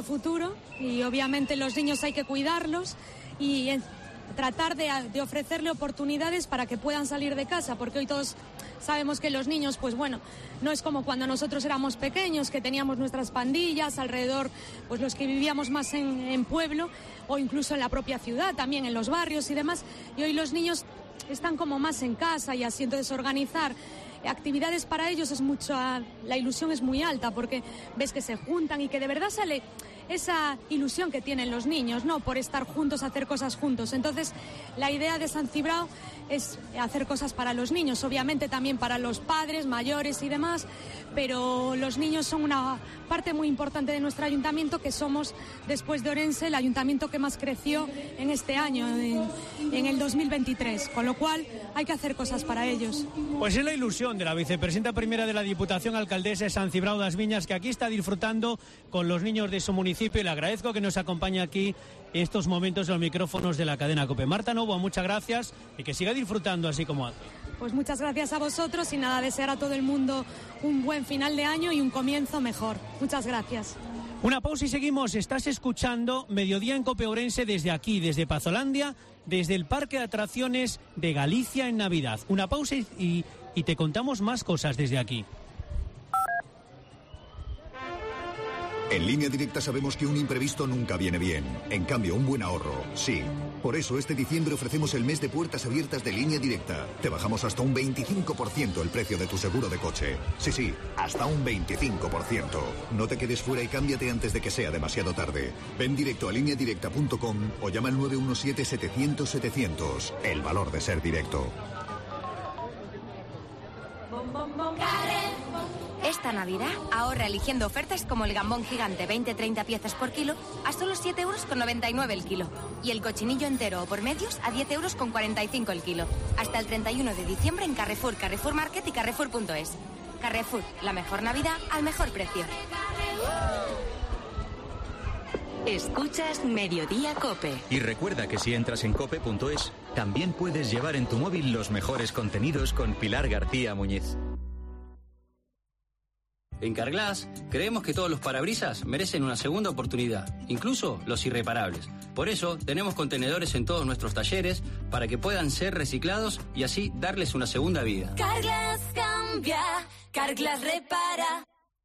futuro y obviamente los niños hay que cuidarlos y tratar de ofrecerle oportunidades para que puedan salir de casa, porque hoy todos sabemos que los niños, pues bueno, no es como cuando nosotros éramos pequeños, que teníamos nuestras pandillas alrededor, pues los que vivíamos más en pueblo o incluso en la propia ciudad, también en los barrios y demás, y hoy los niños están como más en casa y así, entonces organizar actividades para ellos es mucho, la ilusión es muy alta porque ves que se juntan y que de verdad sale esa ilusión que tienen los niños, ¿no? Por estar juntos, hacer cosas juntos. Entonces, la idea de Sant Cibrao es hacer cosas para los niños, obviamente también para los padres, mayores y demás, pero los niños son una parte muy importante de nuestro ayuntamiento, que somos, después de Orense, el ayuntamiento que más creció en este año, en el 2023, con lo cual hay que hacer cosas para ellos. Pues es la ilusión de la vicepresidenta primera de la Diputación, alcaldesa de Sant Cibrao das Viñas, que aquí está disfrutando con los niños de su municipio, y le agradezco que nos acompañe aquí en estos momentos en los micrófonos de la cadena COPE. Marta Novo, muchas gracias y que siga disfrutando así como hace. Pues muchas gracias a vosotros y nada, desear a todo el mundo un buen final de año y un comienzo mejor. Muchas gracias. Una pausa y seguimos. Estás escuchando Mediodía en COPE Ourense desde aquí, desde Pazolandia, desde el Parque de Atracciones de Galicia en Navidad. Una pausa y te contamos más cosas desde aquí. En Línea Directa sabemos que un imprevisto nunca viene bien. En cambio, un buen ahorro, sí. Por eso, este diciembre ofrecemos el mes de puertas abiertas de Línea Directa. Te bajamos hasta un 25% el precio de tu seguro de coche. Sí, hasta un 25%. No te quedes fuera y cámbiate antes de que sea demasiado tarde. Ven directo a lineadirecta.com o llama al 917-700-700. El valor de ser directo. Esta Navidad ahorra eligiendo ofertas como el gambón gigante 20-30 piezas por kilo a solo 7,99 € el kilo. Y el cochinillo entero o por medios a 10,45 € el kilo. Hasta el 31 de diciembre en Carrefour, Carrefour Market y Carrefour.es. Carrefour, la mejor Navidad al mejor precio. Escuchas Mediodía COPE. Y recuerda que si entras en cope.es, también puedes llevar en tu móvil los mejores contenidos con Pilar García Muñiz. En Carglass creemos que todos los parabrisas merecen una segunda oportunidad, incluso los irreparables. Por eso tenemos contenedores en todos nuestros talleres para que puedan ser reciclados y así darles una segunda vida. Carglass cambia, Carglass repara.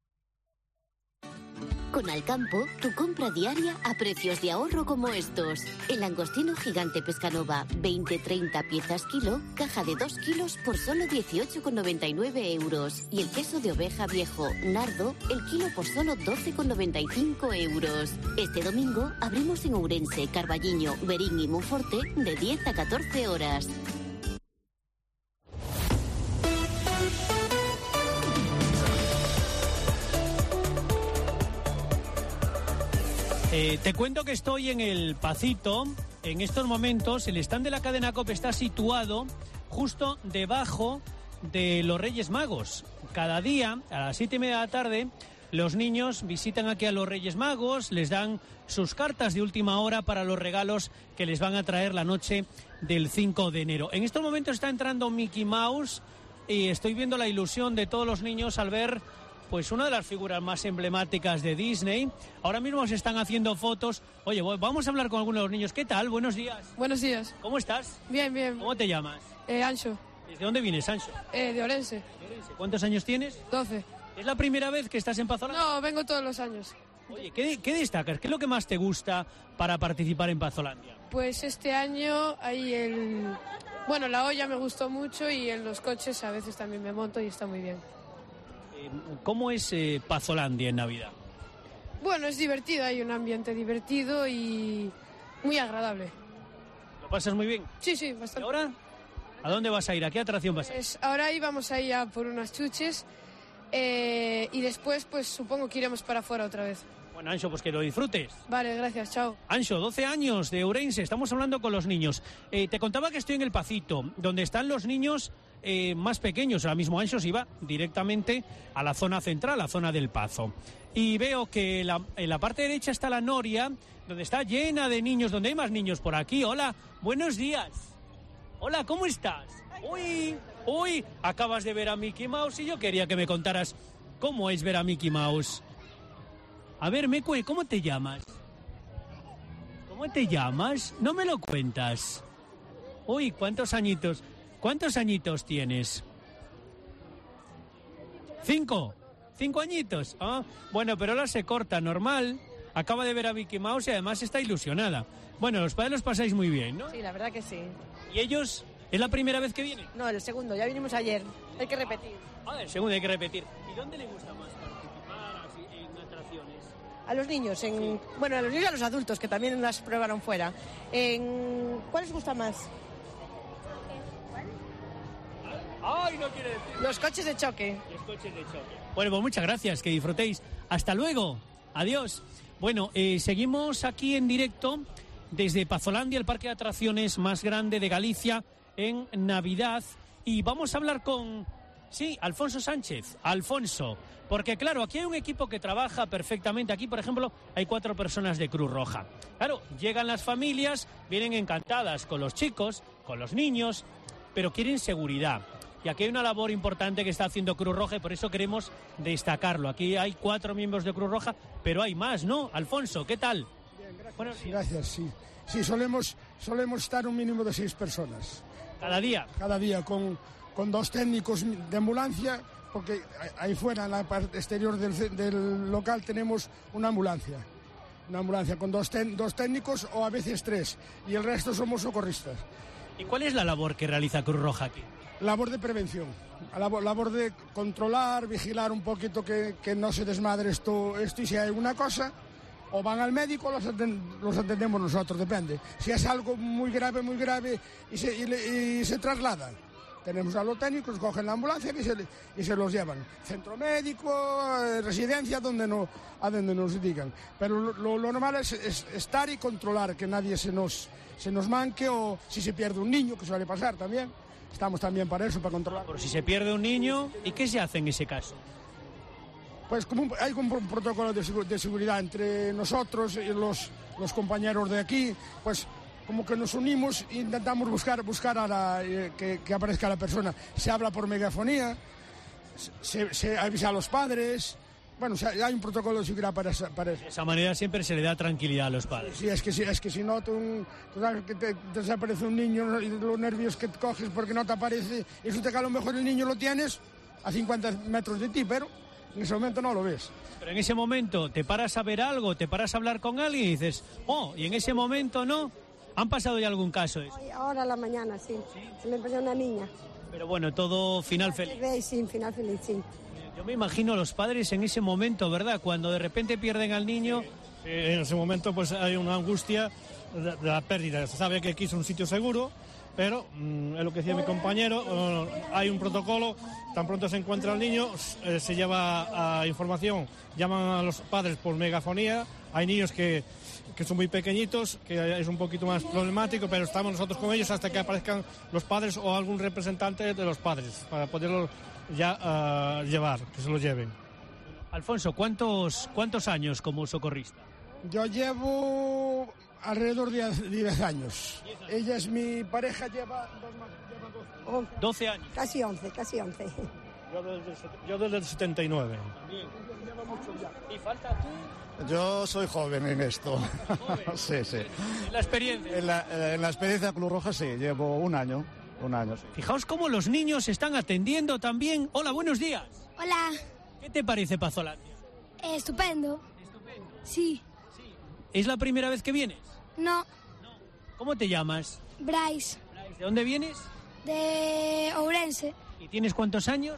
Con Alcampo, tu compra diaria a precios de ahorro como estos. El langostino gigante Pescanova, 20-30 piezas kilo, caja de 2 kilos por solo 18,99 €. Y el queso de oveja viejo, Nardo, el kilo por solo 12,95 €. Este domingo abrimos en Ourense, Carballiño, Berín y Monforte de 10 a 14 horas. Te cuento que estoy en el Pacito. En estos momentos el stand de la cadena COPE está situado justo debajo de los Reyes Magos. Cada día a las 7:30 de la tarde los niños visitan aquí a los Reyes Magos, les dan sus cartas de última hora para los regalos que les van a traer la noche del 5 de enero. En estos momentos está entrando Mickey Mouse y estoy viendo la ilusión de todos los niños al ver pues una de las figuras más emblemáticas de Disney. Ahora mismo se están haciendo fotos. Oye, vamos a hablar con algunos de los niños. ¿Qué tal? Buenos días. Buenos días. ¿Cómo estás? Bien, bien. ¿Cómo te llamas? Ancho. ¿Desde dónde vienes, Ancho? De Orense. ¿Cuántos años tienes? 12. ¿Es la primera vez que estás en Pazolandia? No, vengo todos los años. Oye, ¿qué destacas? ¿Qué es lo que más te gusta para participar en Pazolandia? Pues este año hay Bueno, la olla me gustó mucho y en los coches a veces también me monto y está muy bien. ¿Cómo es Pazolandia en Navidad? Bueno, es divertido, hay un ambiente divertido y muy agradable. ¿Lo pasas muy bien? Sí, bastante. ¿Y ahora? ¿A dónde vas a ir? ¿A qué atracción vas a ir? Pues ahora íbamos a ir a por unas chuches y después pues supongo que iremos para afuera otra vez. Bueno, Anxo, pues que lo disfrutes. Vale, gracias, chao. Anxo, 12 años de Ourense, estamos hablando con los niños. Te contaba que estoy en el Pacito, donde están los niños más pequeños. Ahora mismo Anxo se iba directamente a la zona central, la zona del Pazo. Y veo que en la parte derecha está la noria, donde está llena de niños, donde hay más niños por aquí. Hola, buenos días. Hola, ¿cómo estás? Uy, acabas de ver a Mickey Mouse y yo quería que me contaras cómo es ver a Mickey Mouse. A ver, Mecue, ¿cómo te llamas? ¿Cómo te llamas? No me lo cuentas. Uy, ¿cuántos añitos tienes? 5. 5 añitos. Ah, bueno, pero ahora se corta, normal. Acaba de ver a Mickey Mouse y además está ilusionada. Bueno, los padres los pasáis muy bien, ¿no? Sí, la verdad que sí. ¿Y ellos? ¿Es la primera vez que vienen? No, el segundo, ya vinimos ayer. Hay que repetir. Ah, el segundo hay que repetir. ¿Y dónde le gusta más participar así, en atracciones? A los niños, bueno, a los niños y a los adultos, que también las probaron fuera. ¿Cuál les gusta más? ¡Ay, no quiere decir! Los coches de choque. Los coches de choque. Bueno, pues muchas gracias, que disfrutéis. Hasta luego. Adiós. Bueno, seguimos aquí en directo desde Pazolandia, el parque de atracciones más grande de Galicia, en Navidad. Y vamos a hablar con, sí, Alfonso Sánchez. Alfonso, porque claro, aquí hay un equipo que trabaja perfectamente. Aquí, por ejemplo, hay 4 personas de Cruz Roja. Claro, llegan las familias, vienen encantadas con los chicos, con los niños, pero quieren seguridad. Y aquí hay una labor importante que está haciendo Cruz Roja y por eso queremos destacarlo. Aquí hay 4 miembros de Cruz Roja, pero hay más, ¿no? Alfonso, ¿qué tal? Bien, gracias. Gracias, sí. Sí, solemos estar un mínimo de 6 personas. ¿Cada día? Cada día, con 2 técnicos de ambulancia, porque ahí fuera, en la parte exterior del local, tenemos una ambulancia. Una ambulancia con 2 técnicos o a veces 3. Y el resto somos socorristas. ¿Y cuál es la labor que realiza Cruz Roja aquí? Labor de prevención, labor de controlar, vigilar un poquito que no se desmadre esto y si hay alguna cosa, o van al médico o los atendemos nosotros, depende. Si es algo muy grave y se traslada. Tenemos a los técnicos, cogen la ambulancia y se los llevan. Centro médico, residencia, a donde nos digan. Pero lo normal es estar y controlar, que nadie se nos manque o si se pierde un niño, que suele pasar también. Estamos también para eso, para controlar. Por si se pierde un niño, ¿y qué se hace en ese caso? Pues hay un protocolo de seguridad entre nosotros y los compañeros de aquí, pues como que nos unimos e intentamos buscar que aparezca la persona. Se habla por megafonía, se avisa a los padres. Bueno, hay un protocolo de seguridad para eso. De esa manera siempre se le da tranquilidad a los padres. Sí, es que si no, tú sabes que te desaparece un niño y los nervios que te coges porque no te aparece, y resulta que a lo mejor el niño lo tienes a 50 metros de ti, pero en ese momento no lo ves. Pero en ese momento te paras a ver algo, te paras a hablar con alguien y dices, y en ese momento no. ¿Han pasado ya algún caso eso? Ahora a la mañana, sí. Se me pasó una niña. Pero bueno, todo final feliz. Sí, final feliz, sí. Yo me imagino a los padres en ese momento, ¿verdad? Cuando de repente pierden al niño. En ese momento pues hay una angustia de la pérdida. Se sabe que aquí es un sitio seguro, pero es lo que decía mi compañero, hay un protocolo, tan pronto se encuentra el niño, se lleva a información, llaman a los padres por megafonía, hay niños que son muy pequeñitos, que es un poquito más problemático, pero estamos nosotros con ellos hasta que aparezcan los padres o algún representante de los padres, para poderlos ya llevar, que se los lleven. Alfonso, ¿cuántos años como socorrista? Yo llevo alrededor de 10 años. Ella es mi pareja, lleva 12 años. Casi 11. Yo desde el 79. También. ¿Y falta tú? Yo soy joven en esto. Sí. ¿En la experiencia? En la experiencia de Cruz Roja sí, llevo un año. Sí. Fijaos cómo los niños están atendiendo también. Hola, buenos días. Hola. ¿Qué te parece Pazolandia? Estupendo. ¿Estupendo? Sí. ¿Es la primera vez que vienes? No. ¿Cómo te llamas? Bryce. ¿De dónde vienes? De Ourense. ¿Y tienes cuántos años?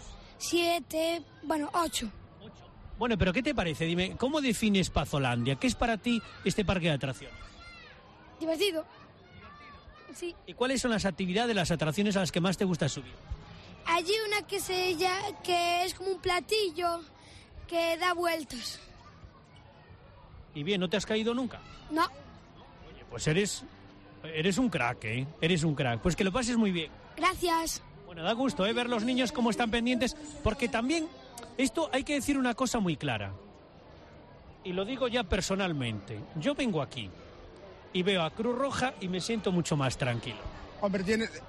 8. Bueno, pero ¿qué te parece? Dime, ¿cómo defines Pazolandia? ¿Qué es para ti este parque de atracciones? Divertido. Sí. ¿Y cuáles son las actividades, las atracciones a las que más te gusta subir? Allí una que es como un platillo que da vueltas. Y bien, ¿no te has caído nunca? No. Oye, pues eres un crack, ¿eh? Eres un crack. Pues que lo pases muy bien. Gracias. Bueno, da gusto, ver los niños cómo están pendientes, porque también esto hay que decir una cosa muy clara. Y lo digo ya personalmente. Yo vengo aquí y veo a Cruz Roja y me siento mucho más tranquilo. Hombre,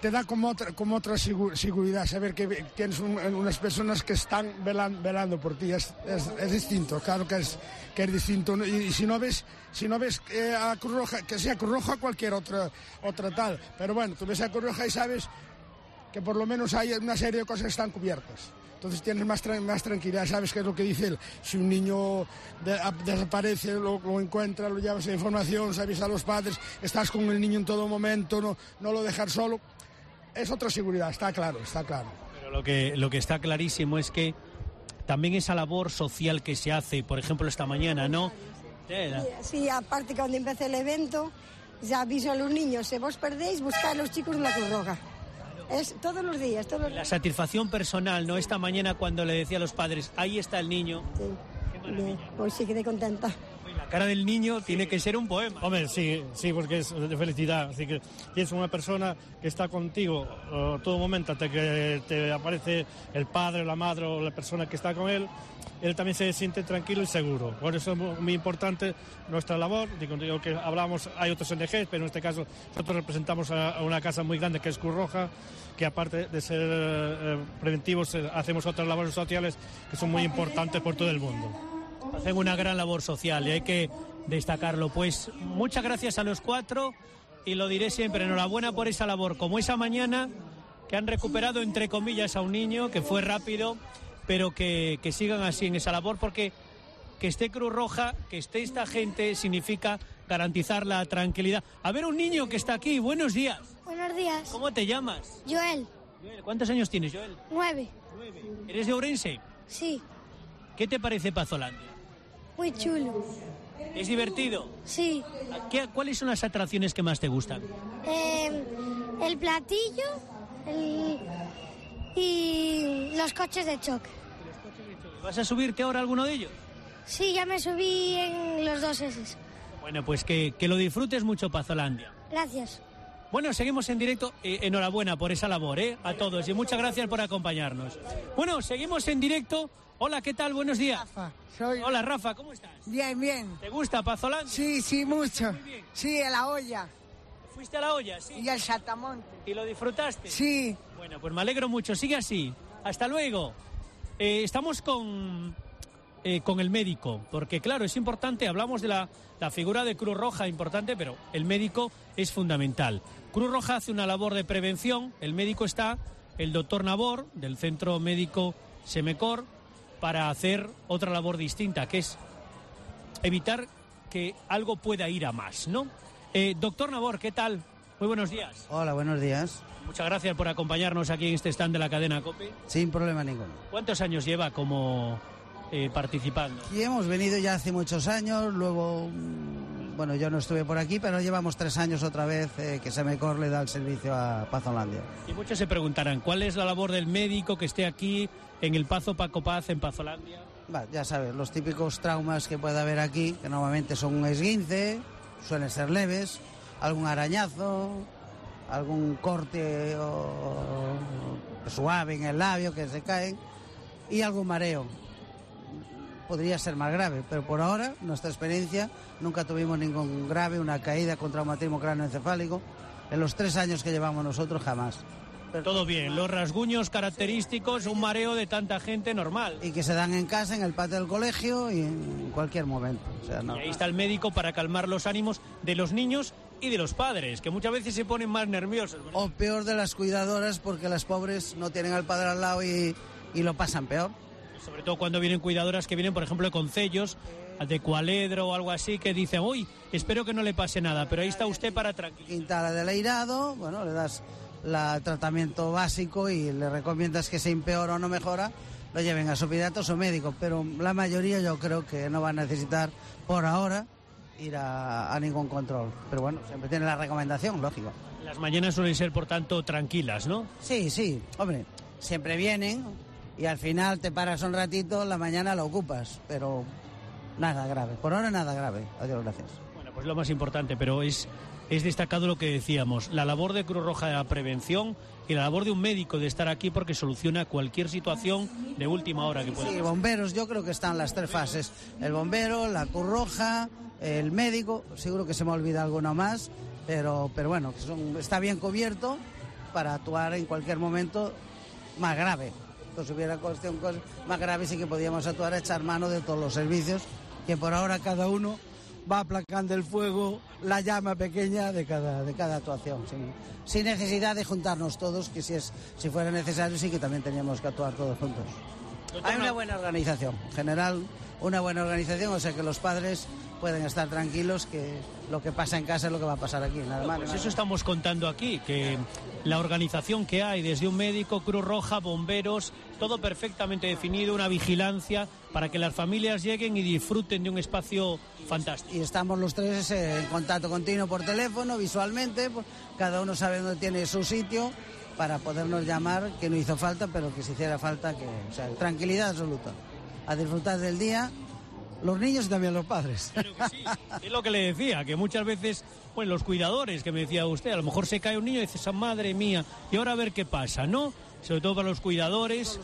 te da como otra seguridad, saber que tienes unas personas que están velando por ti. Es distinto, claro que es distinto. Y si no ves a Cruz Roja, que sea Cruz Roja o cualquier otra tal, pero bueno, tú ves a Cruz Roja y sabes que por lo menos hay una serie de cosas que están cubiertas. Entonces tienes más tranquilidad, sabes qué es lo que dice él. Si un niño desaparece, lo encuentra, lo llevas a información, sabes a los padres, estás con el niño en todo momento, no lo dejar solo. Es otra seguridad, está claro. Pero lo que está clarísimo es que también esa labor social que se hace, por ejemplo, esta mañana, ¿no? Sí, aparte que cuando empieza el evento, ya aviso a los niños, si vos perdéis, buscad a los chicos de la Cruz Roja. Es todos los días. La satisfacción personal, ¿no? Esta mañana cuando le decía a los padres, ahí está el niño. Sí. Qué maravilla. Hoy sí quedé contenta. La cara del niño tiene que ser un poema. Hombre, sí, porque es de felicidad. Así que tienes una persona que está contigo todo momento hasta que te aparece el padre, la madre o la persona que está con él también se siente tranquilo y seguro. Por eso es muy importante nuestra labor. Digo que hablamos, hay otros ONGs, pero en este caso nosotros representamos a una casa muy grande que es Cruz Roja, que aparte de ser preventivos, hacemos otras labores sociales que son muy importantes por todo el mundo. Hacen una gran labor social y hay que destacarlo. Pues muchas gracias a los cuatro y lo diré siempre, enhorabuena por esa labor, como esa mañana que han recuperado entre comillas a un niño que fue rápido, pero que sigan así en esa labor, porque que esté Cruz Roja, que esté esta gente significa garantizar la tranquilidad. A ver, un niño que está aquí, buenos días. Buenos días. ¿Cómo te llamas? Joel. ¿Cuántos años tienes, Joel? 9. ¿Eres de Ourense? Sí. ¿Qué te parece Pazolandia? Muy chulo. ¿Es divertido? Sí. ¿Cuáles son las atracciones que más te gustan? El platillo y los coches de choque. ¿Vas a subirte ahora a alguno de ellos? Sí, ya me subí en los 2 esos. Bueno, pues que lo disfrutes mucho, Pazolandia. Gracias. Bueno, seguimos en directo. Enhorabuena por esa labor, a todos. Y muchas gracias por acompañarnos. Bueno, seguimos en directo. Hola, ¿qué tal? Buenos días. Rafa, Hola, Rafa, ¿cómo estás? Bien. ¿Te gusta Pazolandia? Sí, mucho. Sí, a la olla. ¿Fuiste a la olla? Sí. Y al Saltamonte. ¿Y lo disfrutaste? Sí. Bueno, pues me alegro mucho. Sigue así. Hasta luego. Estamos con el médico, porque claro, es importante, hablamos de la figura de Cruz Roja, importante, pero el médico es fundamental. Cruz Roja hace una labor de prevención, el médico está, el doctor Nabor, del Centro Médico Semecor, para hacer otra labor distinta, que es evitar que algo pueda ir a más, ¿no? Doctor Nabor, ¿qué tal? Muy buenos días. Hola, buenos días. Muchas gracias por acompañarnos aquí en este stand de la cadena COPE. Sin problema ninguno. ¿Cuántos años lleva como participando? Y hemos venido ya hace muchos años, luego, bueno, yo no estuve por aquí, pero llevamos 3 años otra vez que Semecor le da el servicio a Pazolandia. Y muchos se preguntarán, ¿cuál es la labor del médico que esté aquí en el Pazo Paco Paz, en Pazolandia? Ya sabes, los típicos traumas que puede haber aquí, que normalmente son un esguince, suelen ser leves, algún arañazo, algún corte suave en el labio que se cae y algún mareo. Podría ser más grave, pero por ahora, nuestra experiencia, nunca tuvimos ningún grave, una caída con traumatismo cráneoencefálico. En los 3 años que llevamos nosotros, jamás. Todo bien, los rasguños característicos, un mareo de tanta gente normal. Y que se dan en casa, en el patio del colegio y en cualquier momento. O sea, no. Y ahí está el médico para calmar los ánimos de los niños y de los padres, que muchas veces se ponen más nerviosos, ¿verdad? O peor, de las cuidadoras, porque las pobres no tienen al padre al lado y lo pasan peor. Sobre todo cuando vienen cuidadoras que vienen, por ejemplo, de concellos, de Cualedro o algo así, que dicen, uy, espero que no le pase nada, pero ahí está usted para tranquilizar. Quintana del Eirado, bueno, le das el tratamiento básico y le recomiendas que si empeora o no mejora, lo lleven a su pediatra o su médico, pero la mayoría yo creo que no va a necesitar por ahora ir a ningún control. Pero bueno, siempre tiene la recomendación, lógico. Las mañanas suelen ser, por tanto, tranquilas, ¿no? Sí, hombre, siempre vienen y al final te paras un ratito, la mañana la ocupas, pero nada grave. Por ahora nada grave, adiós, gracias. Bueno, pues lo más importante, pero es destacado lo que decíamos, la labor de Cruz Roja de la prevención y la labor de un médico de estar aquí porque soluciona cualquier situación de última hora que pueda pasar. Sí, bomberos, yo creo que están las 3 fases, el bombero, la Cruz Roja, el médico, seguro que se me olvida alguno más, pero bueno, está bien cubierto para actuar en cualquier momento más grave. Entonces, si hubiera cuestión más grave, sí que podíamos actuar a echar mano de todos los servicios, que por ahora cada uno va aplacando el fuego, la llama pequeña de cada actuación, sin necesidad de juntarnos todos, que si fuera necesario sí que también teníamos que actuar todos juntos. Hay una buena organización, en general una buena organización, o sea que los padres pueden estar tranquilos que lo que pasa en casa es lo que va a pasar aquí, nada más. Pues eso estamos contando aquí, que la organización que hay, desde un médico, Cruz Roja, bomberos, todo perfectamente definido, una vigilancia para que las familias lleguen y disfruten de un espacio fantástico. Y estamos los tres en contacto continuo por teléfono, visualmente, cada uno sabe dónde tiene su sitio para podernos llamar, que no hizo falta, pero que si hiciera falta, o sea, tranquilidad absoluta. A disfrutar del día, los niños y también los padres. Claro que sí. Es lo que le decía, que muchas veces, pues los cuidadores, que me decía usted, a lo mejor se cae un niño y dice, madre mía, y ahora a ver qué pasa, ¿no? Sobre todo para los cuidadores.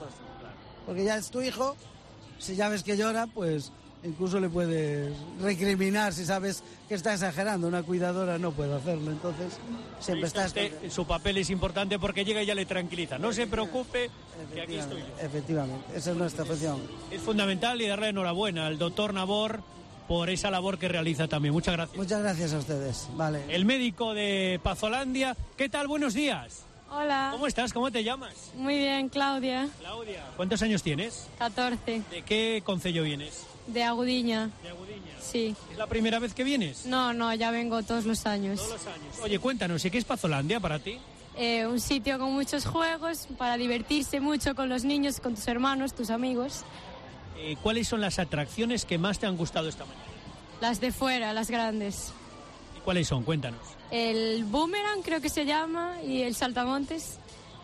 Porque ya es tu hijo, si ya ves que llora, pues incluso le puedes recriminar si sabes que está exagerando. Una cuidadora no puede hacerlo, entonces siempre estás... Su papel es importante porque llega y ya le tranquiliza. No se preocupe, que aquí estoy yo. Efectivamente, esa es nuestra función. Es fundamental y darle enhorabuena al doctor Nabor por esa labor que realiza también. Muchas gracias. Muchas gracias a ustedes. Vale. El médico de Pazolandia. ¿Qué tal? Buenos días. Hola. ¿Cómo estás? ¿Cómo te llamas? Muy bien, Claudia. Claudia. ¿Cuántos años tienes? 14. ¿De qué concello vienes? De Agudiña. ¿De Agudiña? Sí. ¿Es la primera vez que vienes? No, ya vengo todos los años. Todos los años. Oye, cuéntanos, ¿y qué es Pazolandia para ti? Un sitio con muchos juegos, para divertirse mucho con los niños, con tus hermanos, tus amigos. ¿Cuáles son las atracciones que más te han gustado esta mañana? Las de fuera, las grandes. ¿Y cuáles son? Cuéntanos. El boomerang, creo que se llama, y el saltamontes.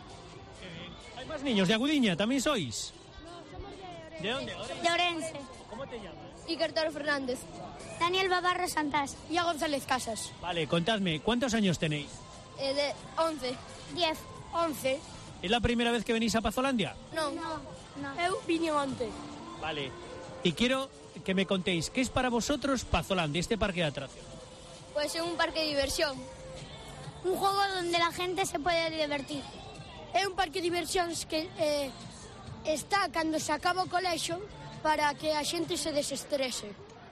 ¿Hay más niños de Agudiña? ¿También sois? No, somos ¿De dónde? De Orense. ¿Cómo te llamas? Iker Toro Fernández. Daniel Babarro Santas. Y a González Casas. Vale, contadme, ¿cuántos años tenéis? De 11. 10. 11. ¿Es la primera vez que venís a Pazolandia? No. Eu vine antes. Vale. Y quiero que me contéis, ¿qué es para vosotros Pazolandia, este parque de atracciones? Pues es un parque de diversión. Un juego donde la gente se puede divertir. É un parque de diversións que está cando se acaba o colexio para que a xente se desestrese.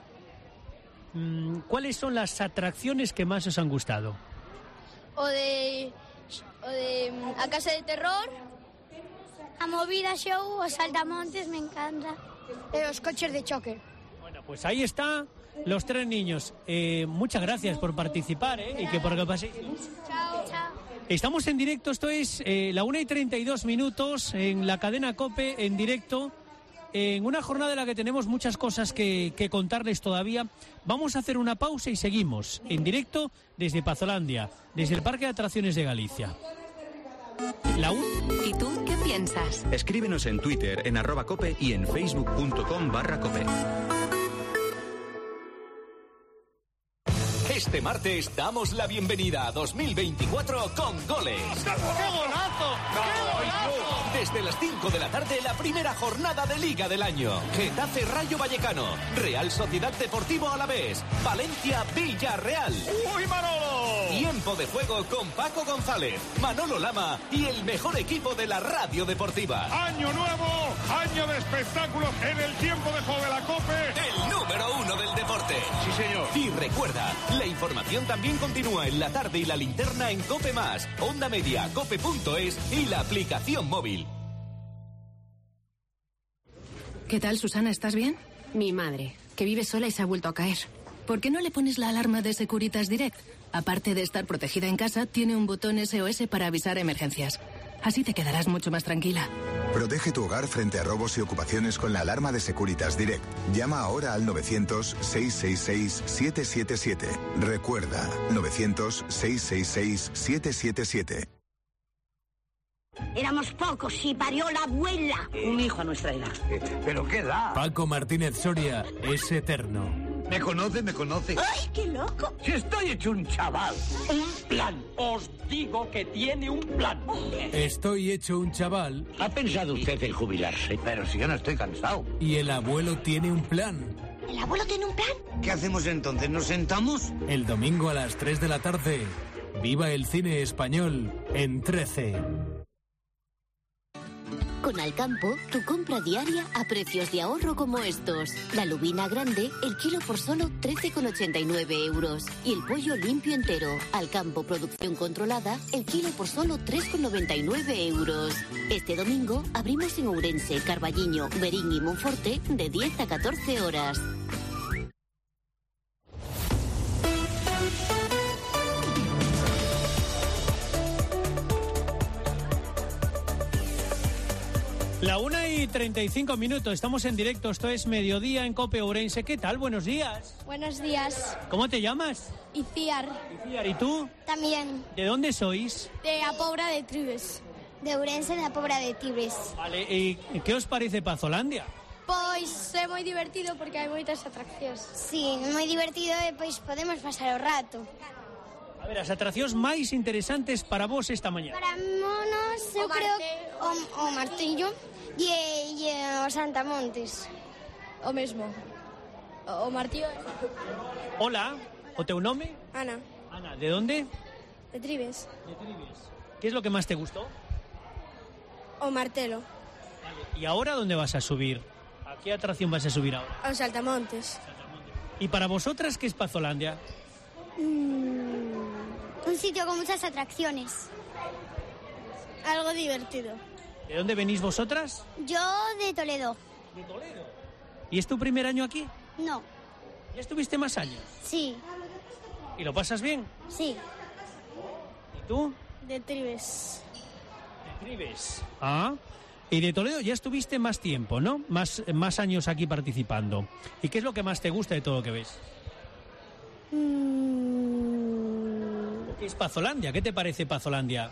¿Cuáles son las atracciones que más os han gustado? O de a casa de terror, a movida show, os saltamontes, me encanta. E os coches de choque. Bueno, pues ahí está los tres niños. Muchas gracias por participar, y que por que paséis. Chao. Estamos en directo, esto es la 1:32 en la cadena COPE, en directo, en una jornada en la que tenemos muchas cosas que contarles todavía. Vamos a hacer una pausa y seguimos en directo desde Pazolandia, desde el Parque de Atracciones de Galicia. ¿Y tú qué piensas? Escríbenos en Twitter, en @cope y en facebook.com/cope. Este martes damos la bienvenida a 2024 con goles. ¡Qué golazo! ¡Qué golazo! Desde las 5 de la tarde, la primera jornada de Liga del año. Getafe Rayo Vallecano, Real Sociedad Deportivo Alavés, Valencia Villarreal. ¡Uy, Manolo! Tiempo de juego con Paco González, Manolo Lama y el mejor equipo de la radio deportiva. Año nuevo, año de espectáculos en el tiempo de juego de la COPE. El número 1 del deporte. Sí, señor. Y recuerda, la información también continúa en la tarde y la linterna en COPE+, Onda Media, cope.es y la aplicación móvil. ¿Qué tal, Susana? ¿Estás bien? Mi madre, que vive sola y se ha vuelto a caer. ¿Por qué no le pones la alarma de Securitas Direct? Aparte de estar protegida en casa, tiene un botón SOS para avisar emergencias. Así te quedarás mucho más tranquila. Protege tu hogar frente a robos y ocupaciones con la alarma de Securitas Direct. Llama ahora al 900-666-777. Recuerda, 900-666-777. Éramos pocos y parió la abuela. Un hijo a nuestra edad. ¿Pero qué da? Paco Martínez Soria es eterno. ¿Me conoce? ¡Ay, qué loco! Si estoy hecho un chaval. Un plan. Os digo que tiene un plan. Estoy hecho un chaval. ¿Ha pensado usted en jubilarse? Pero si yo no estoy cansado. Y el abuelo tiene un plan. ¿El abuelo tiene un plan? ¿Qué hacemos entonces? ¿Nos sentamos? El domingo a las 3 de la tarde. Viva el cine español en 13. Con Alcampo, tu compra diaria a precios de ahorro como estos. La lubina grande, el kilo por solo 13,89 euros. Y el pollo limpio entero, Alcampo producción controlada, el kilo por solo 3,99 euros. Este domingo abrimos en Ourense, Carballiño, Berín y Monforte de 10 a 14 horas. La 1:35, estamos en directo, esto es Mediodía en COPE Ourense. ¿Qué tal? Buenos días. Buenos días. ¿Cómo te llamas? Iciar. Iciar, ¿y tú? También. ¿De dónde sois? De a Pobra de Tribes. De Ourense, de a Pobra de Tribes. Vale, ¿y qué os parece Pazolandia? Pois é moi divertido porque hai moitas atraccións. Sí, moi divertido e pois podemos pasar o rato. A ver, as atraccións máis interesantes para vos esta mañá. Para monos, eu creo o martillo e o Santamontes. O mesmo. O martillo. Hola, o teu nome? Ana. Ana, ¿de dónde? De Tribes. De Tribes. ¿Qué es lo que más te gustó? O martelo. Vale, ¿y ahora dónde vas a subir? ¿A qué atracción vas a subir ahora? A Saltamontes. ¿Y para vosotras qué es Pazolandia? Un sitio con muchas atracciones. Algo divertido. ¿De dónde venís vosotras? Yo de Toledo. ¿De Toledo? ¿Y es tu primer año aquí? No. ¿Ya estuviste más años? Sí. ¿Y lo pasas bien? Sí. ¿Y tú? De Tribes. De Tribes. Ah. Y de Toledo ya estuviste más tiempo, ¿no? Más años aquí participando. ¿Y qué es lo que más te gusta de todo lo que ves? ¿Qué es Pazolandia? ¿Qué te parece Pazolandia?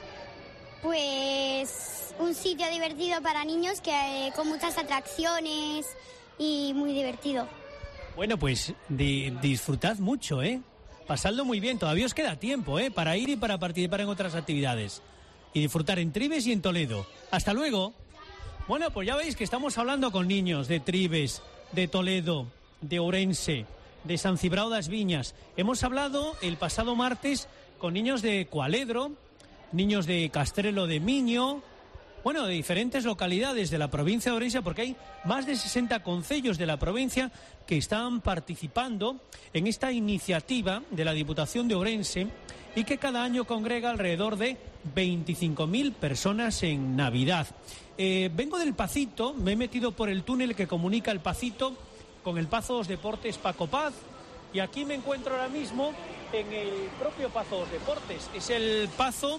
Pues un sitio divertido para niños que con muchas atracciones y muy divertido. Bueno, pues disfrutad mucho, ¿eh? Pasadlo muy bien. Todavía os queda tiempo, ¿eh? Para ir y para participar en otras actividades. Y disfrutar en Tribes y en Toledo. ¡Hasta luego! Bueno, pues ya veis que estamos hablando con niños de Tribes, de Toledo, de Ourense, de San Cibrao das Viñas. Hemos hablado el pasado martes con niños de Cualedro, niños de Castrelo de Miño, bueno, de diferentes localidades de la provincia de Ourense, porque hay más de 60 concellos de la provincia que están participando en esta iniciativa de la Diputación de Ourense y que cada año congrega alrededor de 25.000 personas en Navidad. Vengo del Pacito, me he metido por el túnel que comunica el Pacito con el Pazo dos Deportes Paco Paz, y aquí me encuentro ahora mismo en el propio Pazo dos Deportes. Es el pazo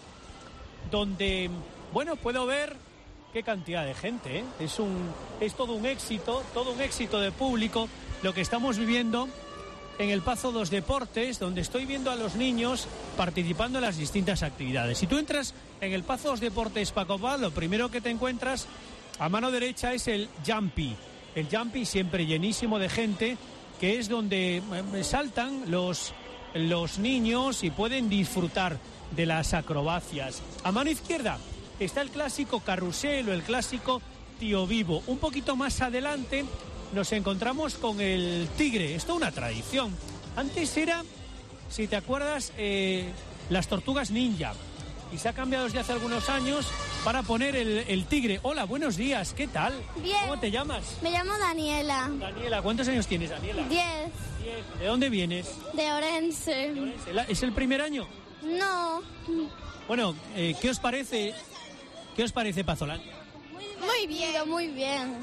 donde, bueno, puedo ver qué cantidad de gente, ¿eh? Es todo un éxito de público lo que estamos viviendo en el Pazo dos Deportes, donde estoy viendo a los niños participando en las distintas actividades. Si tú entras en el Pazo dos Deportes Paco Paz, lo primero que te encuentras a mano derecha es el Jumpy. El Jumpy siempre llenísimo de gente, que es donde saltan los niños y pueden disfrutar de las acrobacias. A mano izquierda está el clásico carrusel o el clásico tío vivo. Un poquito más adelante nos encontramos con el tigre. Esto es una tradición. Antes era, si te acuerdas, las tortugas ninja. Y se ha cambiado desde hace algunos años para poner el tigre. Hola, buenos días, ¿qué tal? Bien. ¿Cómo te llamas? Me llamo Daniela. Daniela, ¿cuántos años tienes, Daniela? 10. ¿De dónde vienes? De Ourense. ¿Es el primer año? No. Bueno, ¿qué os parece Pazolandia? Muy bien, muy bien.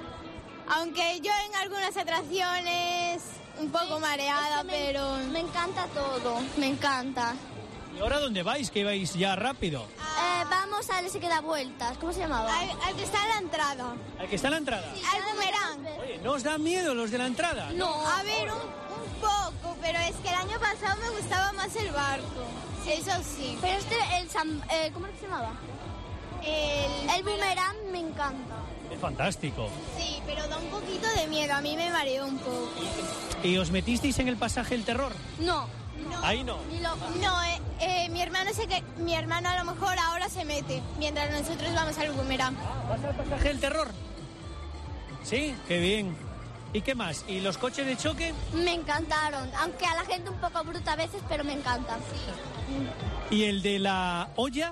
Aunque yo en algunas atracciones un poco mareada, pero me encanta todo, me encanta. ¿Y ahora dónde vais? Que vais ya rápido. Vamos al ese que da vueltas, ¿cómo se llamaba? Al que está en la entrada. ¿Al que está en la entrada? Sí, al boomerang. Oye, ¿no os da miedo los de la entrada? No, a ver, un poco, pero es que el año pasado me gustaba más el barco. Sí. Eso sí. Pero ¿cómo se llamaba? El boomerang me encanta. Es fantástico. Sí, pero da un poquito de miedo, a mí me mareó un poco. ¿Y os metisteis en el pasaje el terror? No. Ahí no. Mi hermano a lo mejor ahora se mete, mientras nosotros vamos al boomerang. ¿Vas al pasaje del terror? Sí, qué bien. ¿Y qué más? ¿Y los coches de choque? Me encantaron, aunque a la gente un poco bruta a veces, pero me encantan. ¿Y el de la olla?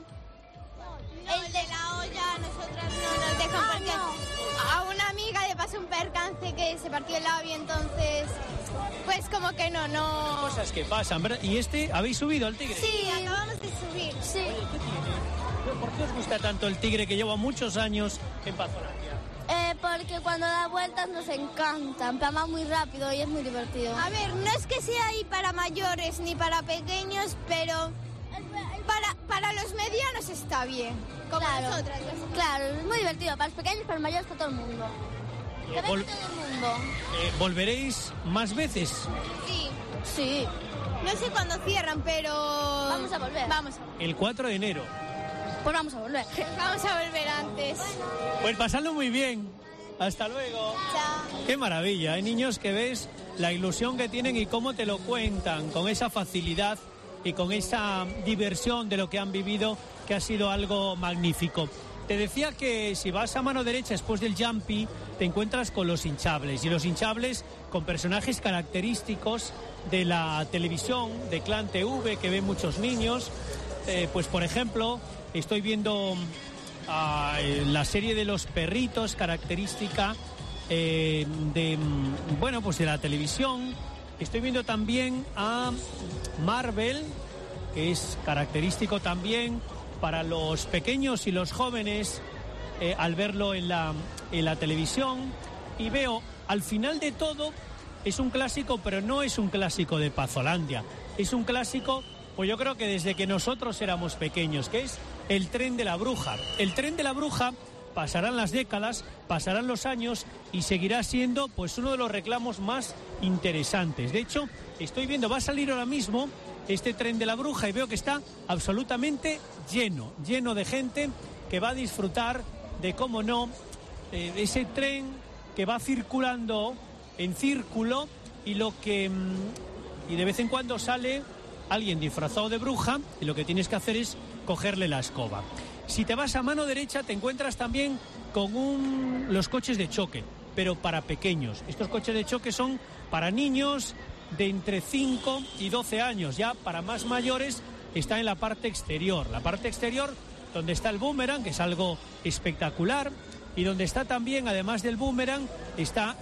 El de la olla, nosotras no nos dejan porque a una amiga le pasó un percance que se partió el labio, entonces pues como que no. Cosas que pasan, ¿verdad? ¿Y habéis subido al tigre? Sí, acabamos de subir. Sí. Oye, ¿qué tiene? ¿Por qué os gusta tanto el tigre que lleva muchos años en Pazolandia? Porque cuando da vueltas nos encantan, va muy rápido y es muy divertido. A ver, no es que sea ahí para mayores ni para pequeños, pero para los medianos está bien, como nosotras. Claro, es muy divertido, para los pequeños, para los mayores, para todo el mundo. Todo el mundo. ¿Volveréis más veces? Sí. No sé cuándo cierran, pero... Vamos a volver. El 4 de enero. Pues vamos a volver. Vamos a volver antes. Pues pasadlo muy bien. Hasta luego. Chao. Qué maravilla. Hay niños que ves la ilusión que tienen y cómo te lo cuentan, con esa facilidad y con esa diversión de lo que han vivido, que ha sido algo magnífico. Te decía que si vas a mano derecha después del jumpy, te encuentras con los hinchables. Y los hinchables con personajes característicos de la televisión, de Clan TV, que ven muchos niños. Pues por ejemplo, estoy viendo la serie de los perritos, característica de la televisión. Estoy viendo también a Marvel, que es característico también para los pequeños y los jóvenes al verlo en la televisión. Y veo, al final de todo, es un clásico, pero no es un clásico de Pazolandia. Es un clásico, pues yo creo que desde que nosotros éramos pequeños, que es El tren de la bruja. El tren de la bruja, pasarán las décadas, pasarán los años y seguirá siendo pues uno de los reclamos más interesantes. De hecho, estoy viendo, va a salir ahora mismo este tren de la bruja y veo que está absolutamente lleno de gente que va a disfrutar de, cómo no, ese tren que va circulando en círculo y de vez en cuando sale alguien disfrazado de bruja y lo que tienes que hacer es cogerle la escoba. Si te vas a mano derecha te encuentras también con los coches de choque, pero para pequeños. Estos coches de choque son para niños de entre 5 y 12 años. Ya para más mayores está en la parte exterior. La parte exterior donde está el boomerang, que es algo espectacular, y donde está también, además del boomerang, está...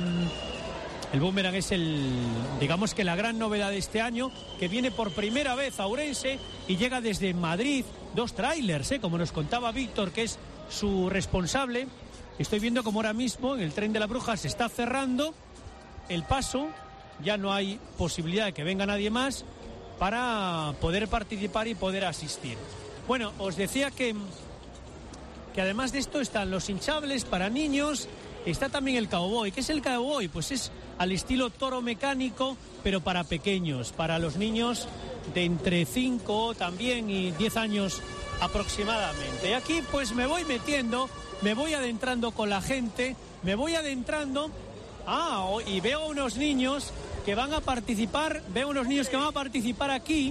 El boomerang es digamos que la gran novedad de este año, que viene por primera vez a Ourense y llega desde Madrid, 2 trailers, como nos contaba Víctor, que es su responsable. Estoy viendo como ahora mismo en el tren de la bruja se está cerrando el paso, ya no hay posibilidad de que venga nadie más para poder participar y poder asistir. Bueno, os decía que además de esto están los hinchables para niños. Está también el cowboy. ¿Qué es el cowboy? Pues es al estilo toro mecánico, pero para pequeños, para los niños de entre 5 también y 10 años aproximadamente. Y aquí pues me voy metiendo, me voy adentrando con la gente, me voy adentrando. Y veo unos niños que van a participar, aquí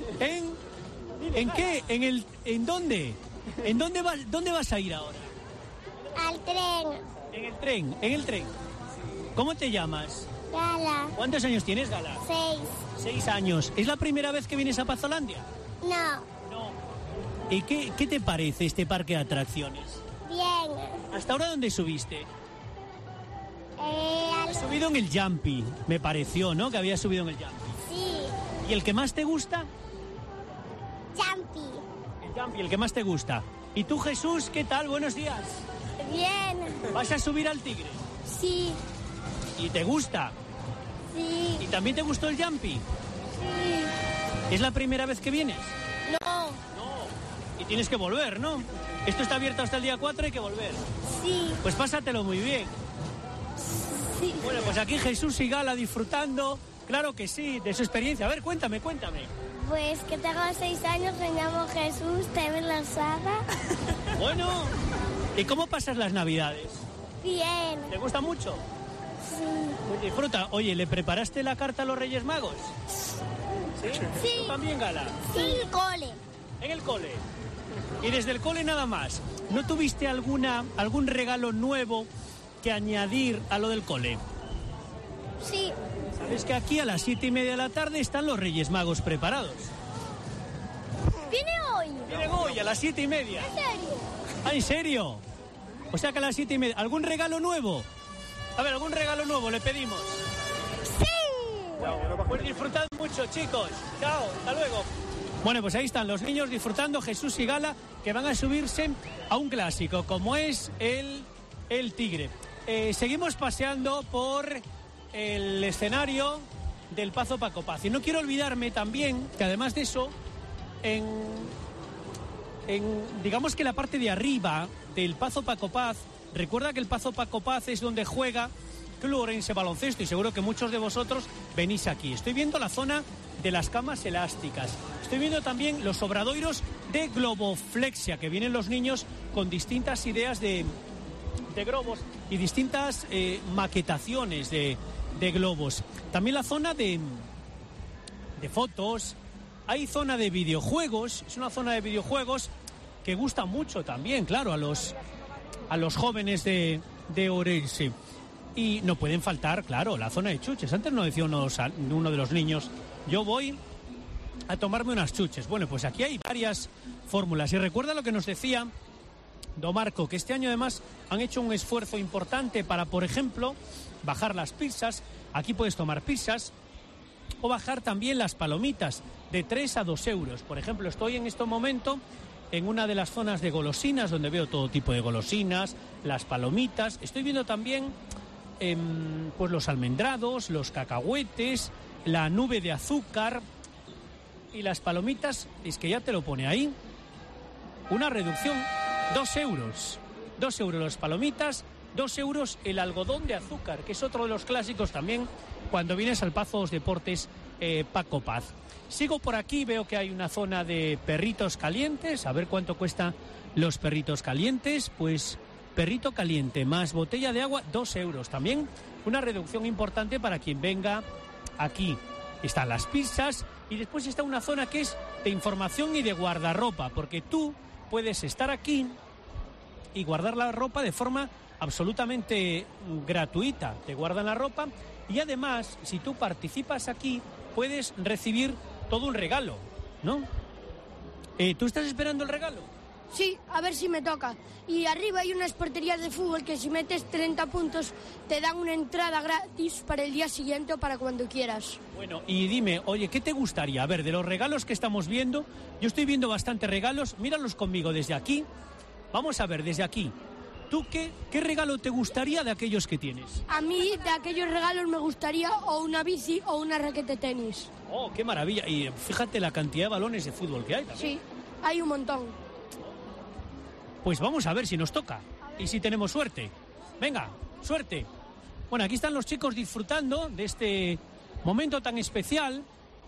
¿en qué? ¿En dónde? ¿Dónde vas a ir ahora? Al tren. En el tren. ¿Cómo te llamas? Gala. ¿Cuántos años tienes, Gala? 6. 6 años. ¿Es la primera vez que vienes a Pazolandia? No. ¿Y qué te parece este parque de atracciones? Bien. ¿Hasta ahora dónde subiste? Has subido en el jumpy, me pareció, ¿no? Que habías subido en el jumpy. Sí. ¿Y el que más te gusta? Jumpy. El jumpy, el que más te gusta. ¿Y tú, Jesús, qué tal? Buenos días. Bien. ¿Vas a subir al tigre? Sí. ¿Y te gusta? Sí. ¿Y también te gustó el jumpy? Sí. ¿Es la primera vez que vienes? No. Y tienes que volver, ¿no? Esto está abierto hasta el día 4, hay que volver. Sí. Pues pásatelo muy bien. Sí. Bueno, pues aquí Jesús y Gala disfrutando, claro que sí, de su experiencia. A ver, cuéntame. Pues que tengo 6 años, me llamo Jesús, te la saga. Bueno, ¿y cómo pasas las Navidades? Bien. ¿Te gusta mucho? Sí. Pues disfruta. Oye, ¿le preparaste la carta a los Reyes Magos? ¿Sí? ¿Tú también, Gala? Sí, en el cole. ¿En el cole? ¿Y desde el cole nada más? ¿No tuviste algún regalo nuevo que añadir a lo del cole? Sí. ¿Sabes que aquí a las 7:30 de la tarde están los Reyes Magos preparados? ¿Viene hoy? Vienen hoy a las 7:30. ¿En serio? Ah, ¿en serio? O sea que a las 7:30. ¿Algún regalo nuevo? A ver, algún regalo nuevo le pedimos. ¡Sí! Bueno, pues disfrutad mucho, chicos. Chao, hasta luego. Bueno, pues ahí están los niños disfrutando, Jesús y Gala, que van a subirse a un clásico, como es el Tigre. Seguimos paseando por el escenario del Pazo Paco Paz. Y no quiero olvidarme también que además de eso, digamos que la parte de arriba del Pazo Paco Paz, recuerda que el Pazo Paco Paz es donde juega Club Orense Baloncesto y seguro que muchos de vosotros venís aquí. Estoy viendo la zona de las camas elásticas. Estoy viendo también los obradoiros de globoflexia, que vienen los niños con distintas ideas de globos y distintas maquetaciones de globos. También la zona de fotos. Hay zona de videojuegos. Es una zona de videojuegos que gusta mucho también, claro, a los jóvenes de Orense. Y no pueden faltar, claro, la zona de chuches. Antes nos decía uno de los niños, yo voy a tomarme unas chuches. Bueno, pues aquí hay varias fórmulas. Y recuerda lo que nos decía Don Marco, que este año además han hecho un esfuerzo importante para, por ejemplo, bajar las pizzas. Aquí puedes tomar pizzas o bajar también las palomitas de 3 a 2 euros. Por ejemplo, estoy en este momento en una de las zonas de golosinas donde veo todo tipo de golosinas, las palomitas. Estoy viendo también pues los almendrados, los cacahuetes, la nube de azúcar y las palomitas. Es que ya te lo pone ahí. Una reducción, 2 euros. 2 euros las palomitas, 2 euros el algodón de azúcar, que es otro de los clásicos también cuando vienes al Pazos Deportes Paco Paz. Sigo por aquí, veo que hay una zona de perritos calientes. A ver cuánto cuesta los perritos calientes. Pues perrito caliente más botella de agua, 2 euros. También una reducción importante para quien venga aquí. Están las pizzas y después está una zona que es de información y de guardarropa, porque tú puedes estar aquí y guardar la ropa de forma absolutamente gratuita. Te guardan la ropa y además, si tú participas aquí, puedes recibir todo un regalo, ¿no? ¿Tú estás esperando el regalo? Sí, a ver si me toca. Y arriba hay unas porterías de fútbol que si metes 30 puntos te dan una entrada gratis para el día siguiente o para cuando quieras. Bueno, y dime, oye, ¿qué te gustaría? A ver, de los regalos que estamos viendo, yo estoy viendo bastantes regalos, míralos conmigo desde aquí. Vamos a ver, desde aquí. ¿Tú qué regalo te gustaría de aquellos que tienes? A mí, de aquellos regalos, me gustaría o una bici o una raqueta de tenis. Oh, qué maravilla. Y fíjate la cantidad de balones de fútbol que hay también. Sí, hay un montón. Pues vamos a ver si nos toca y si tenemos suerte. Venga, suerte. Bueno, aquí están los chicos disfrutando de este momento tan especial.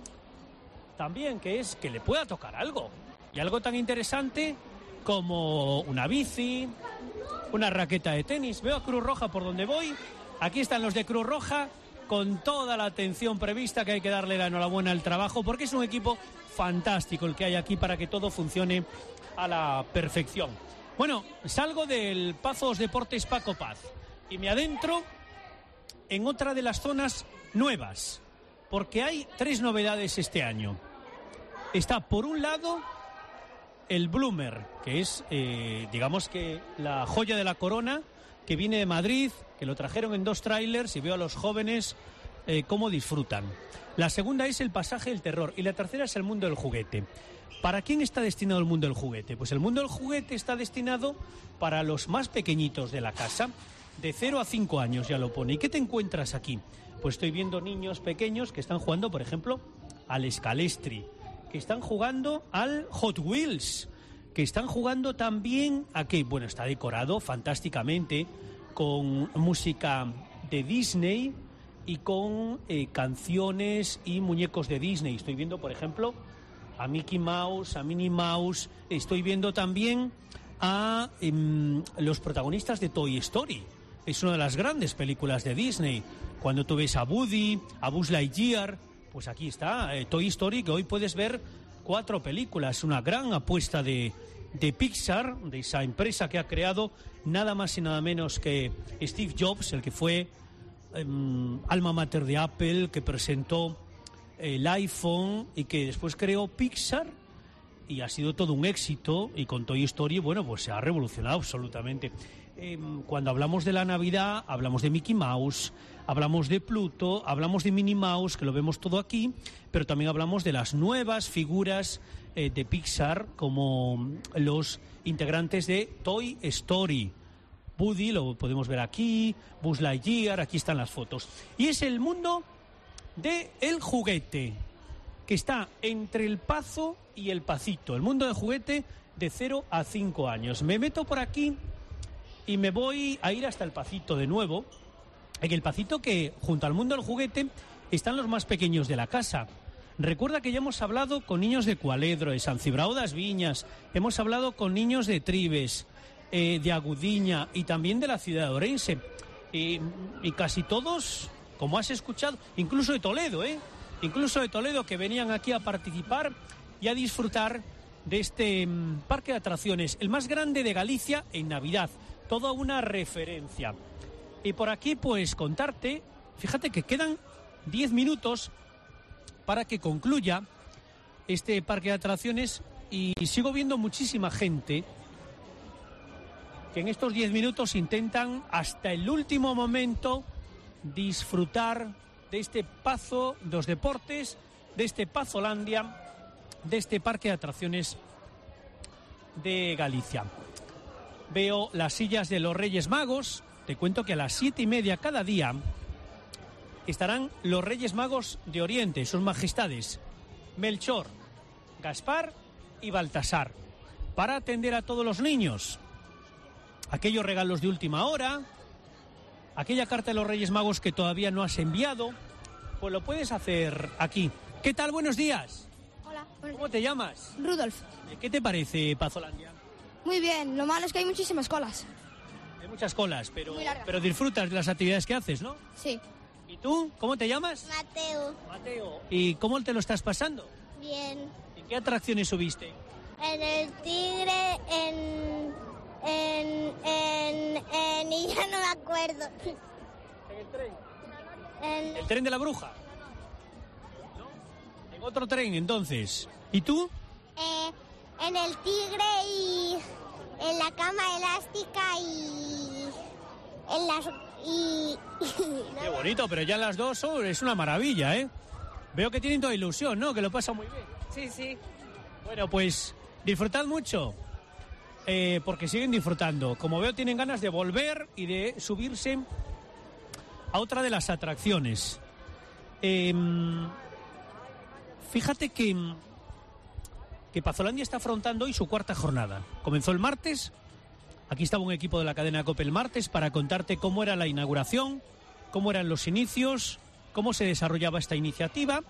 También que es que le pueda tocar algo. Y algo tan interesante como una bici, una raqueta de tenis. Veo a Cruz Roja por donde voy. Aquí están los de Cruz Roja con toda la atención prevista, que hay que darle la enhorabuena al trabajo, porque es un equipo fantástico el que hay aquí para que todo funcione a la perfección. Bueno, salgo del Pazos Deportes Paco Paz y me adentro en otra de las zonas nuevas, porque hay 3 novedades este año. Está, por un lado, el Bloomer, que es, digamos que la joya de la corona, que viene de Madrid, que lo trajeron en 2 trailers y veo a los jóvenes cómo disfrutan. La segunda es el Pasaje del Terror y la tercera es el Mundo del Juguete. ¿Para quién está destinado el Mundo del Juguete? Pues el Mundo del Juguete está destinado para los más pequeñitos de la casa, de 0 a 5 años, ya lo pone. ¿Y qué te encuentras aquí? Pues estoy viendo niños pequeños que están jugando, por ejemplo, al Scalestri, que están jugando al Hot Wheels, que están jugando también a qué. Bueno, está decorado fantásticamente con música de Disney y con canciones y muñecos de Disney. Estoy viendo, por ejemplo, a Mickey Mouse, a Minnie Mouse. Estoy viendo también a los protagonistas de Toy Story. Es una de las grandes películas de Disney. Cuando tú ves a Woody, a Buzz Lightyear, pues aquí está Toy Story, que hoy puedes ver 4 películas. Una gran apuesta de Pixar, de esa empresa que ha creado nada más y nada menos que Steve Jobs, el que fue alma mater de Apple, que presentó el iPhone y que después creó Pixar y ha sido todo un éxito, y con Toy Story, bueno, pues se ha revolucionado absolutamente. Cuando hablamos de la Navidad, hablamos de Mickey Mouse, hablamos de Pluto, hablamos de Minnie Mouse, que lo vemos todo aquí, pero también hablamos de las nuevas figuras de Pixar, como los integrantes de Toy Story. Woody, lo podemos ver aquí, Buzz Lightyear, aquí están las fotos. Y es el mundo del juguete, que está entre el Pazo y el Pacito, el mundo del juguete de 0 a 5 años. Me meto por aquí y me voy a ir hasta el Pacito de nuevo. En el Pacito, que junto al mundo del juguete están los más pequeños de la casa. Recuerda que ya hemos hablado con niños de Cualedro, de San Cibrao das Viñas, hemos hablado con niños de Tribes, de Agudiña y también de la ciudad de Ourense. Y casi todos, como has escuchado, incluso de Toledo, incluso de Toledo, que venían aquí a participar y a disfrutar de este parque de atracciones, el más grande de Galicia en Navidad. Toda una referencia. Y por aquí, pues, contarte, fíjate que quedan 10 minutos para que concluya este parque de atracciones, y sigo viendo muchísima gente que en estos 10 minutos intentan hasta el último momento disfrutar de este Pazo dos Deportes, de este Pazolandia, de este parque de atracciones de Galicia. Veo las sillas de los Reyes Magos. Te cuento que a las 7:30 cada día estarán los Reyes Magos de Oriente, sus majestades Melchor, Gaspar y Baltasar, para atender a todos los niños. Aquellos regalos de última hora, aquella carta de los Reyes Magos que todavía no has enviado, pues lo puedes hacer aquí. ¿Qué tal? Buenos días. Hola. ¿Cómo te llamas? Rudolf. ¿Qué te parece Pazolandia? Muy bien, lo malo es que hay muchísimas colas. Hay muchas colas, pero Muy disfrutas de las actividades que haces, ¿no? Sí. ¿Y tú? ¿Cómo te llamas? Mateo. ¿Y cómo te lo estás pasando? Bien. ¿En qué atracciones subiste? En el Tigre, y ya no me acuerdo. ¿En el tren? ¿El tren de la bruja? ¿No? En otro tren, entonces. ¿Y tú? En el Tigre y en la cama elástica y en las... Qué bonito, pero ya las dos es una maravilla, ¿eh? Veo que tienen toda ilusión, ¿no? Que lo pasan muy bien. Sí, sí. Bueno, pues disfrutad mucho, porque siguen disfrutando. Como veo, tienen ganas de volver y de subirse a otra de las atracciones. Fíjate que Pazolandia está afrontando hoy su cuarta jornada. Comenzó el martes. Aquí estaba un equipo de la cadena COPE el martes para contarte cómo era la inauguración, cómo eran los inicios, cómo se desarrollaba esta iniciativa.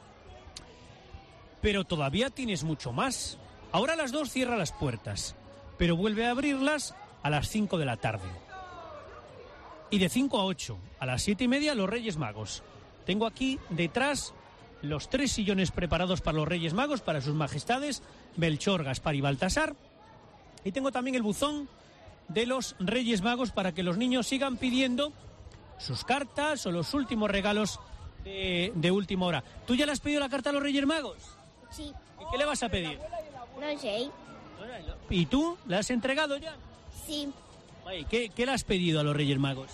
Pero todavía tienes mucho más. Ahora a las 2 cierra las puertas, pero vuelve a abrirlas a las 5 de la tarde. Y de 5 a 8, a las 7:30, los Reyes Magos. Tengo aquí detrás los 3 sillones preparados para los Reyes Magos, para sus majestades Melchor, Gaspar y Baltasar. Y tengo también el buzón de los Reyes Magos para que los niños sigan pidiendo sus cartas o los últimos regalos de última hora. ¿Tú ya le has pedido la carta a los Reyes Magos? Sí. ¿Y qué le vas a pedir? No sé. ¿Y tú? ¿La has entregado ya? Sí. Ay, ¿qué le has pedido a los Reyes Magos?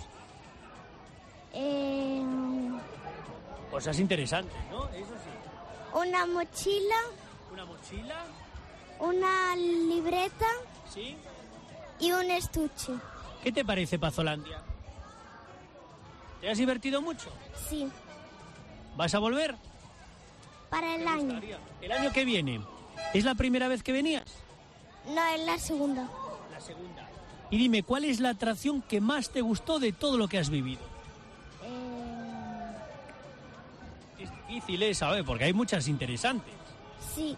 Cosas interesantes, ¿no? Eso sí. Una mochila. ¿Una mochila? Una libreta. ¿Sí? Y un estuche. ¿Qué te parece Pazolandia? ¿Te has divertido mucho? Sí. ¿Vas a volver? Para el año. ¿El año que viene? ¿Es la primera vez que venías? No, es la segunda. La segunda. Y dime, ¿cuál es la atracción que más te gustó de todo lo que has vivido? Es difícil, ¿sabes? Porque hay muchas interesantes. Sí.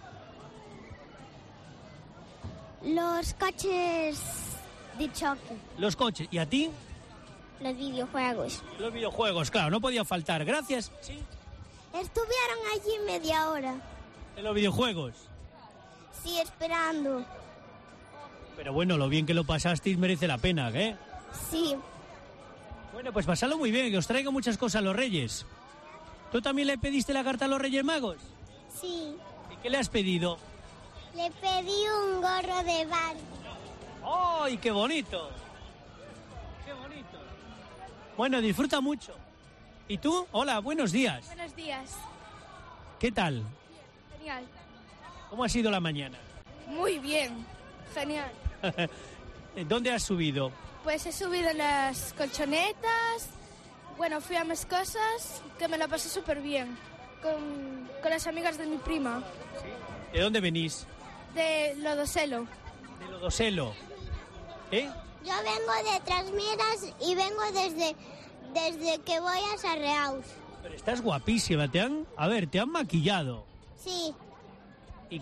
Los coches de choque. Los coches. ¿Y a ti? Los videojuegos. Los videojuegos, claro, no podía faltar. Gracias. Sí. Estuvieron allí media hora. ¿En los videojuegos? Sí, esperando. Pero bueno, lo bien que lo pasasteis merece la pena, ¿eh? Sí. Bueno, pues pasadlo muy bien, que os traigo muchas cosas a los Reyes. ¿Tú también le pediste la carta a los Reyes Magos? Sí. ¿Y qué le has pedido? Le pedí un gorro de Barbie. ¡Ay, qué bonito! ¡Qué bonito! Bueno, disfruta mucho. ¿Y tú? Hola, buenos días. Buenos días. ¿Qué tal? Genial. ¿Cómo ha sido la mañana? Muy bien. Genial. ¿Dónde has subido? Pues he subido las colchonetas. Bueno, fui a mis cosas, que me la pasé súper bien. Con las amigas de mi prima. ¿De dónde venís? De Lodoselo. De Lodoselo. ¿Eh? Yo vengo de Trasmiras y vengo desde que voy a Sarreaus. Pero estás guapísima, te han maquillado. Sí. ¿Y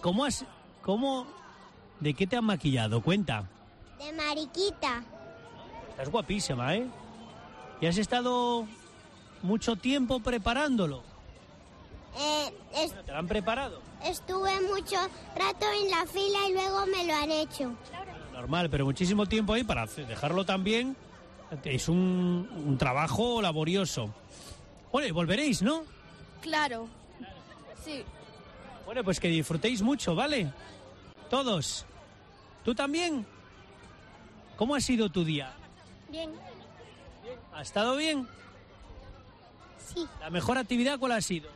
de qué te han maquillado? Cuenta. De mariquita. Estás guapísima, ¿eh? ¿Y has estado mucho tiempo preparándolo? ¿Te lo han preparado? Estuve mucho rato en la fila y luego me lo han hecho. Normal, pero muchísimo tiempo ahí para dejarlo tan bien. Es un trabajo laborioso. Bueno, y volveréis, ¿no? Claro. Sí. Bueno, pues que disfrutéis mucho, ¿vale? Todos. ¿Tú también? ¿Cómo ha sido tu día? Bien. ¿Ha estado bien? Sí. ¿La mejor actividad cuál ha sido?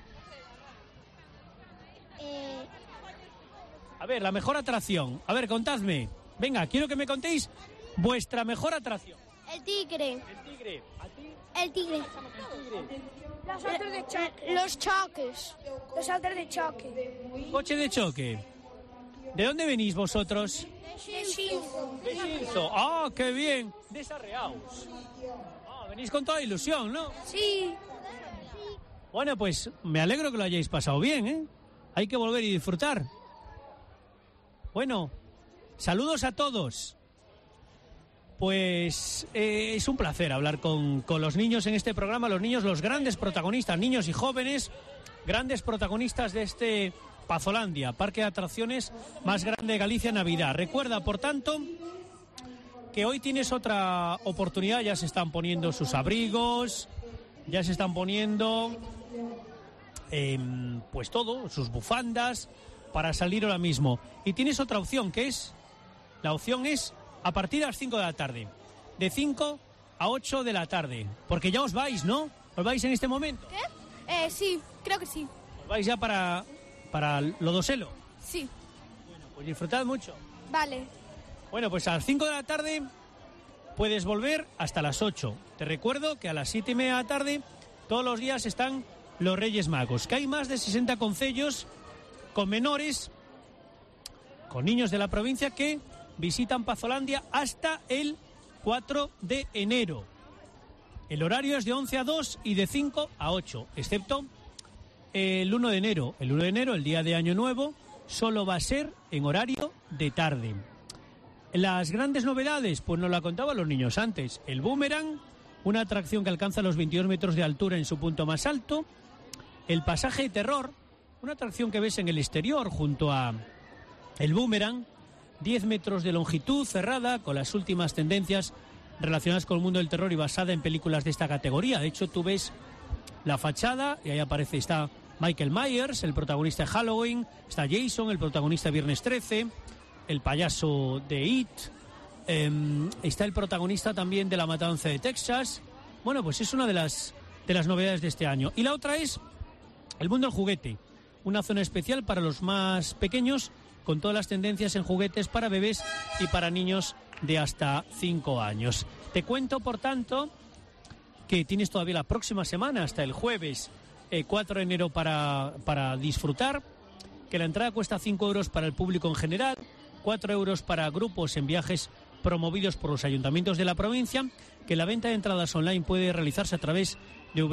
A ver, la mejor atracción. A ver, contadme. Venga, quiero que me contéis vuestra mejor atracción. El tigre. El tigre. ¿A ti? El tigre. Los saltos de choque. Los choques. Los saltos de choque. Coche de choque. ¿De dónde venís vosotros? De Xinzo. De Xinzo. ¡Ah, qué bien! De Sarreaus. Ah, venís con toda ilusión, ¿no? Sí. Bueno, pues me alegro que lo hayáis pasado bien, ¿eh? Hay que volver y disfrutar. Bueno, saludos a todos. Pues es un placer hablar con los niños en este programa. Los niños, los grandes protagonistas, niños y jóvenes, grandes protagonistas de este Pazolandia, parque de atracciones más grande de Galicia, Navidad. Recuerda, por tanto, que hoy tienes otra oportunidad. Ya se están poniendo sus abrigos, ya se están poniendo pues todo, sus bufandas, para salir ahora mismo. Y tienes otra opción, que es, la opción es a partir de las 5 de la tarde, de 5 a 8 de la tarde, porque ya os vais, ¿no? ¿Os vais en este momento? ¿Qué? Sí, creo que sí. ¿Os vais ya para Lodoselo? Sí. Bueno, pues disfrutad mucho. Vale. Bueno, pues a las 5 de la tarde puedes volver hasta las 8. Te recuerdo que a las 7:30 de la tarde todos los días están los Reyes Magos, que hay más de 60 concellos con menores, con niños de la provincia que visitan Pazolandia hasta el 4 de enero. El horario es de 11 a 2 y de 5 a 8, excepto el 1 de enero. El 1 de enero, el día de Año Nuevo, solo va a ser en horario de tarde. Las grandes novedades, pues nos la contaban los niños antes. El Boomerang, una atracción que alcanza los 22 metros de altura en su punto más alto. El Pasaje de Terror, una atracción que ves en el exterior junto a el Boomerang. 10 metros de longitud, cerrada, con las últimas tendencias relacionadas con el mundo del terror y basada en películas de esta categoría. De hecho, tú ves la fachada y ahí aparece, está Michael Myers, el protagonista de Halloween, está Jason, el protagonista de Viernes 13, el payaso de It, está el protagonista también de La Matanza de Texas. Bueno, pues es una de las novedades de este año. Y la otra es el mundo del juguete, una zona especial para los más pequeños, con todas las tendencias en juguetes para bebés y para niños de hasta 5 años. Te cuento, por tanto, que tienes todavía la próxima semana, hasta el jueves 4 de enero, para disfrutar, que la entrada cuesta 5 euros para el público en general, 4 euros para grupos en viajes promovidos por los ayuntamientos de la provincia, que la venta de entradas online puede realizarse a través de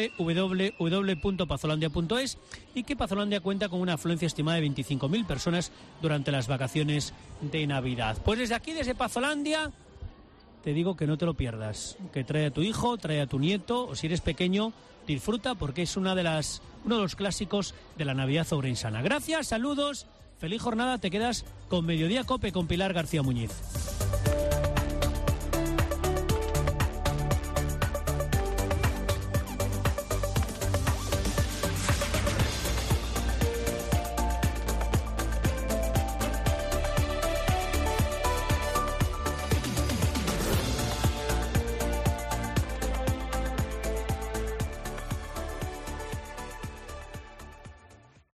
www.pazolandia.es y que Pazolandia cuenta con una afluencia estimada de 25.000 personas durante las vacaciones de Navidad. Pues desde aquí, desde Pazolandia, te digo que no te lo pierdas, que trae a tu hijo, trae a tu nieto, o si eres pequeño, disfruta, porque es uno de los clásicos de la Navidad ourensana. Gracias, saludos, feliz jornada, te quedas con Mediodía Cope con Pilar García Muñiz.